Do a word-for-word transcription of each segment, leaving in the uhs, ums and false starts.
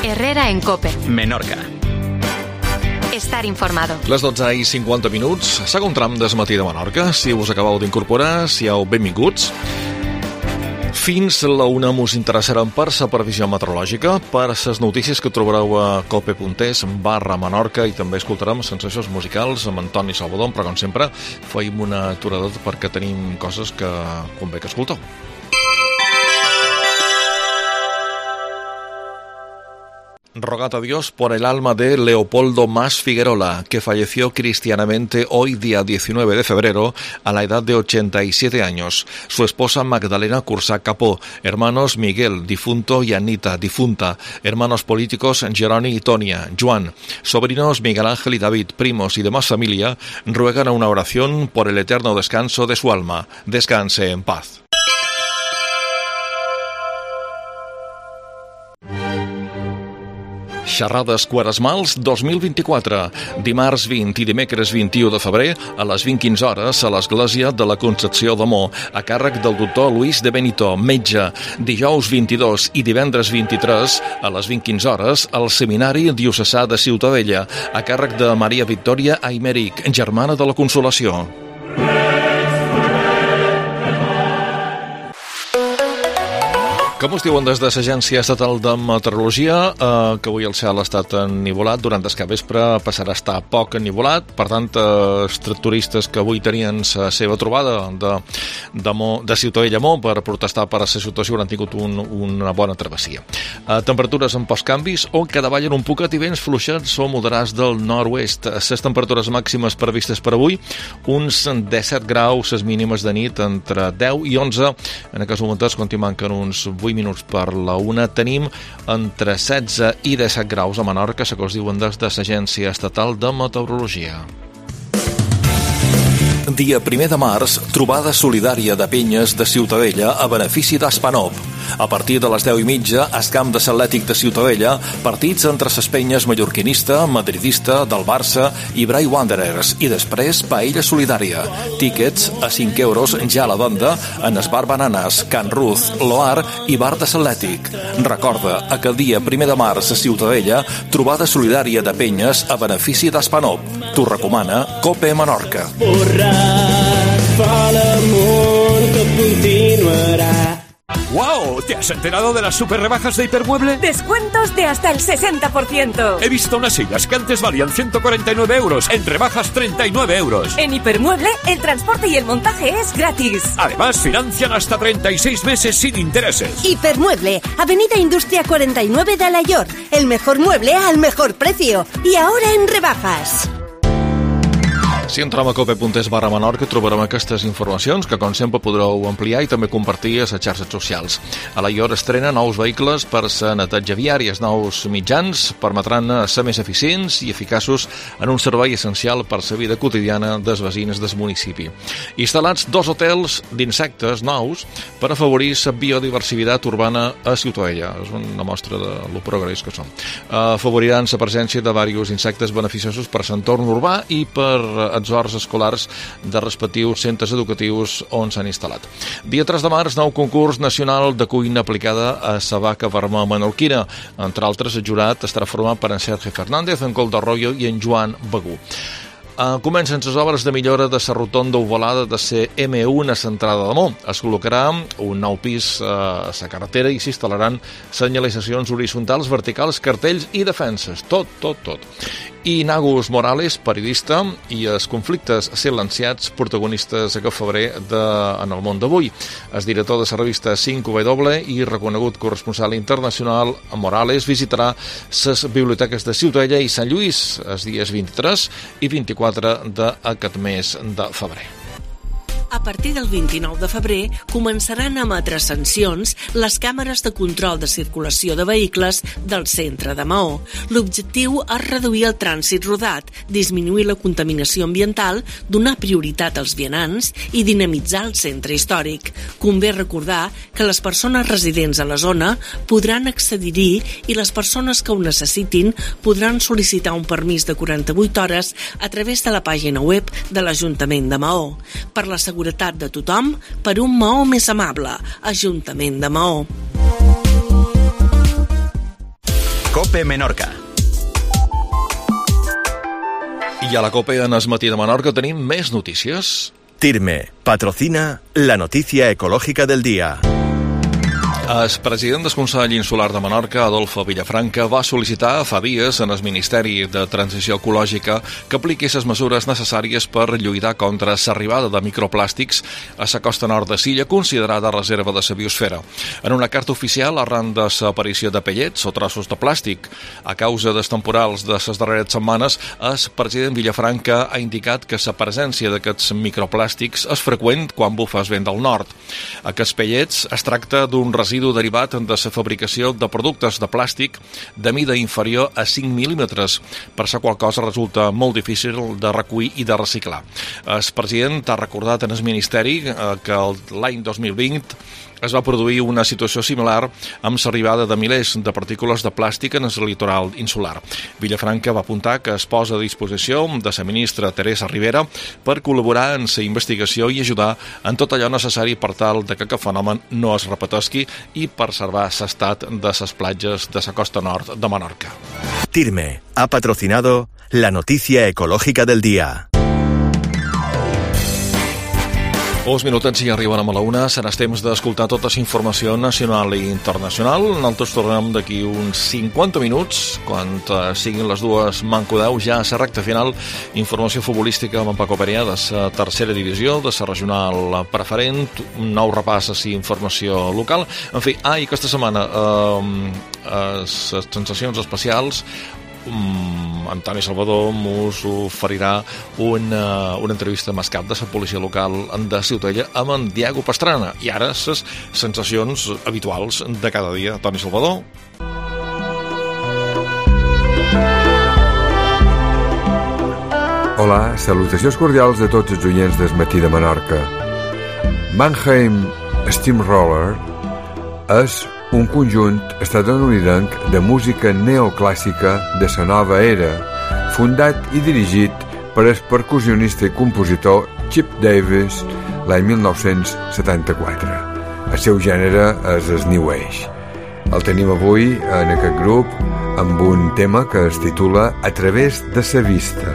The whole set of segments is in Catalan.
Herrera en COPE. Menorca. Estar informado. Les dotze i cinquanta minuts, segon tram del matí de Menorca. Si us acabeu d'incorporar, siau benvinguts. Fins la una us interessarem per la previsió meteorològica, per les notícies que trobareu a cope.es barra Menorca, i també escoltarem sensacions musicals amb Antoni Salvador, però com sempre feim una aturada perquè tenim coses que convé que escolteu. Rogad a Dios por el alma de Leopoldo Mas Figuerola, que falleció cristianamente hoy día diecinueve de febrero a la edad de ochenta y siete años. Su esposa Magdalena Cursá Capó, hermanos Miguel, difunto, y Anita, difunta, hermanos políticos Geroni y Tonia, Juan, sobrinos Miguel Ángel y David, primos y demás familia, ruegan una oración por el eterno descanso de su alma. Descanse en paz. Xerrades Quaresmals dos mil vint-i-quatre, dimarts vint i dimecres vint-i-u de febrer a les vint quinze hores a l'Església de la Concepció d'Amor, a càrrec del doctor Luis de Benito, metge. Dijous vint-i-dos i divendres vint-i-tres a les vint quinze hores al Seminari Diocesà de Ciutadella, a càrrec de Maria Victòria Aymeric, germana de la Consolació. Com us diuen des de l'Agència Estatal de Meteorologia, eh, que avui el cel ha estat ennivolat, durant el capvespre passarà a estar poc ennivolat, per tant, eh, els tractoristes que avui tenien la seva trobada de, de, Mo, de Ciutadella Mo per protestar per la situació hauran tingut un, una bona travessia. Eh, temperatures amb pocs canvis o que davallen un poquet i vents fluixets o moderats del nord-oest. Les temperatures màximes previstes per avui, uns disset graus, les mínimes de nit entre deu i onze, en aquests moments continuem que en uns vuit minuts per la una tenim entre setze i disset graus a Menorca, que us diuen des de l'Agència Estatal de Meteorologia. Dia primer de març, trobada solidària de penyes de Ciutadella a benefici d'Espanop. A partir de les deu i mitja, al camp de l'Atlètic de Ciutadella, partits entre les penyes mallorquinista, madridista, del Barça i Bray Wanderers, i després paella solidària. Tíquets a cinc euros ja a la venda en Esbar Bananes, Can Ruth, Loar i Bar de l'Atlètic. Recorda, aquell dia primer de març a Ciutadella, trobada solidària de penyes a benefici d'Espanop. T'ho recomana Cope Menorca. ¡Wow! ¿Te has enterado de las super rebajas de Hipermueble? ¡Descuentos de hasta el sesenta por ciento! He visto unas sillas que antes valían ciento cuarenta y nueve euros, en rebajas treinta y nueve euros. En Hipermueble, el transporte y el montaje es gratis. Además, financian hasta treinta y seis meses sin intereses. Hipermueble, Avenida Industria cuarenta y nueve de Alayor. El mejor mueble al mejor precio. Y ahora en rebajas. Si entrem a cope.es barra Menorca trobarem aquestes informacions que, com sempre, podreu ampliar i també compartir a les xarxes socials. A la I O R estrena nous vehicles per la neteja viària. Els nous mitjans permetran ser més eficients i eficaços en un servei essencial per la vida quotidiana dels veïns del municipi. Instal·lats dos hotels d'insectes nous per afavorir la biodiversitat urbana a Ciutadella. És una mostra de lo progrés que som. Afavoriran la presència de diversos insectes beneficiosos per l'entorn urbà i per els horts escolars de respectius centres educatius on s'han instal·lat. Dia tres de març, nou concurs nacional de cuina aplicada a la vaca vermella menorquina. Entre altres, el jurat estarà format per en Sergio Fernández, en Coldo Arroyo i en Joan Begú. Uh, comencen les obres de millora de la rotonda ovalada de la eme u a l'entrada de Mo. Es col·locarà un nou pis uh, a la carretera i s'instal·laran senyalitzacions horitzontals, verticals, cartells i defenses. Tot, tot, tot. I Nagus Morales, periodista, i els conflictes silenciats, protagonistes aquest febrer de, en el món d'avui. El director de la revista cinc W i reconegut corresponsal internacional Morales visitarà les biblioteques de Ciutadella i Sant Lluís els dies vint-i-tres i vint-i-quatre d'aquest mes de febrer. A partir del vint-i-nou de febrer començaran a emetre sancions les càmeres de control de circulació de vehicles del centre de Maó. L'objectiu és reduir el trànsit rodat, disminuir la contaminació ambiental, donar prioritat als vianants i dinamitzar el centre històric. Convé recordar que les persones residents a la zona podran accedir-hi i les persones que ho necessitin podran sol·licitar un permís de quaranta-vuit hores a través de la pàgina web de l'Ajuntament de Maó. Per la seguretat de tothom, per un Maó més amable. Ajuntament de Maó. COPE Menorca. I a la COPE en el matí de Menorca tenim més notícies. Tirme patrocina la noticia ecológica del día. El president del Consell Insular de Menorca, Adolfo Villafranca, va sol·licitar fa dies en el Ministeri de Transició Ecològica que apliqui les mesures necessàries per lluitar contra l'arribada de microplàstics a la costa nord de l'illa, considerada reserva de la biosfera. En una carta oficial, arran de l'aparició de pellets o trossos de plàstic a causa dels temporals de les darreres setmanes, el president Villafranca ha indicat que la presència d'aquests microplàstics és freqüent quan bufa el vent del nord. Aquests pellets es tracta d'un residu derivat de la fabricació de productes de plàstic de mida inferior a cinc mil·límetres, per la qual cosa resulta molt difícil de recollir i de reciclar. El president ha recordat en el Ministeri que l'any dos mil vint es va produir una situació similar amb l'arribada de milers de partícules de plàstic en el litoral insular. Villafranca va apuntar que es posa a disposició de la ministra Teresa Rivera per col·laborar en la investigació i ajudar en tot allò necessari per tal de que aquest fenomen no es repetesqui i preservar l'estat de les platges de la costa nord de Menorca. Tirme ha patrocinado la noticia ecológica del día. Uns minutets i arribem a la una. Serà temps d'escoltar tota la informació nacional i internacional. Nosaltres tornem d'aquí uns cinquanta minuts, quan eh, siguin les dues manco deu, ja a la recta final. Informació futbolística amb en Paco Perea de la tercera divisió, de la regional preferent, un nou repàs a la informació local. En fi, ah, i aquesta setmana eh, les sensacions especials. Um, Antoni Salvador mos oferirà una, una entrevista amb el cap de la policia local de Ciutadella amb en Diego Pastrana. I ara les sensacions habituals de cada dia. Antoni Salvador. Hola, salutacions cordials de tots els oients del matí de Menorca. Mannheim Steamroller és un conjunt estatunidenc de música neoclàssica de la nova era, fundat i dirigit per el percussionista i compositor Chip Davis l'any mil nou-cents setanta-quatre. El seu gènere és el New Age. El tenim avui en aquest grup amb un tema que es titula A través de sa vista.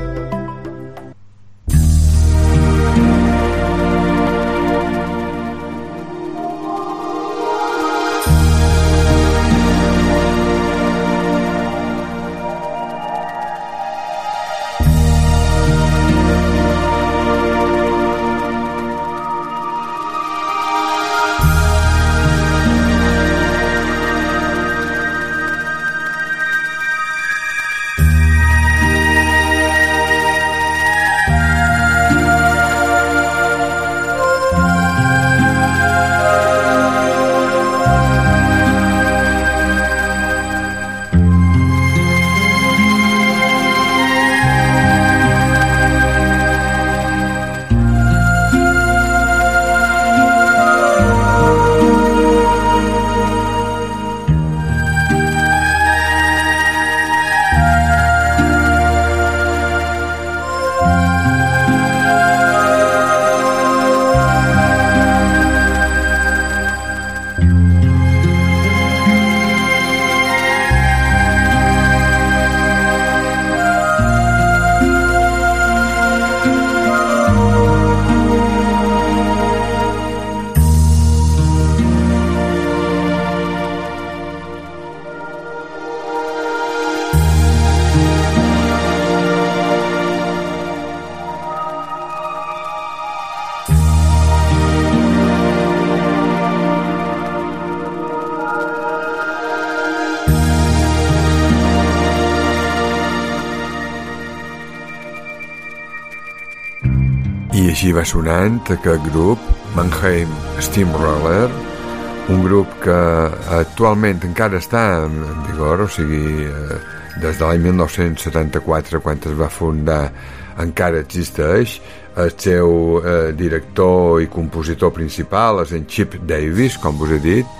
I així va sonant aquest grup, Mannheim Steamroller, un grup que actualment encara està en vigor, o sigui, des de l'any mil nou-cents setanta-quatre, quan es va fundar, encara existeix. El seu eh, director i compositor principal és en Chip Davis, com us he dit,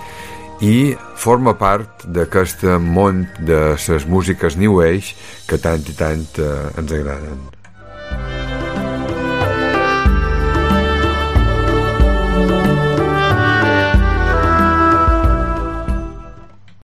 i forma part d'aquest món de les músiques New Age que tant i tant eh, ens agraden.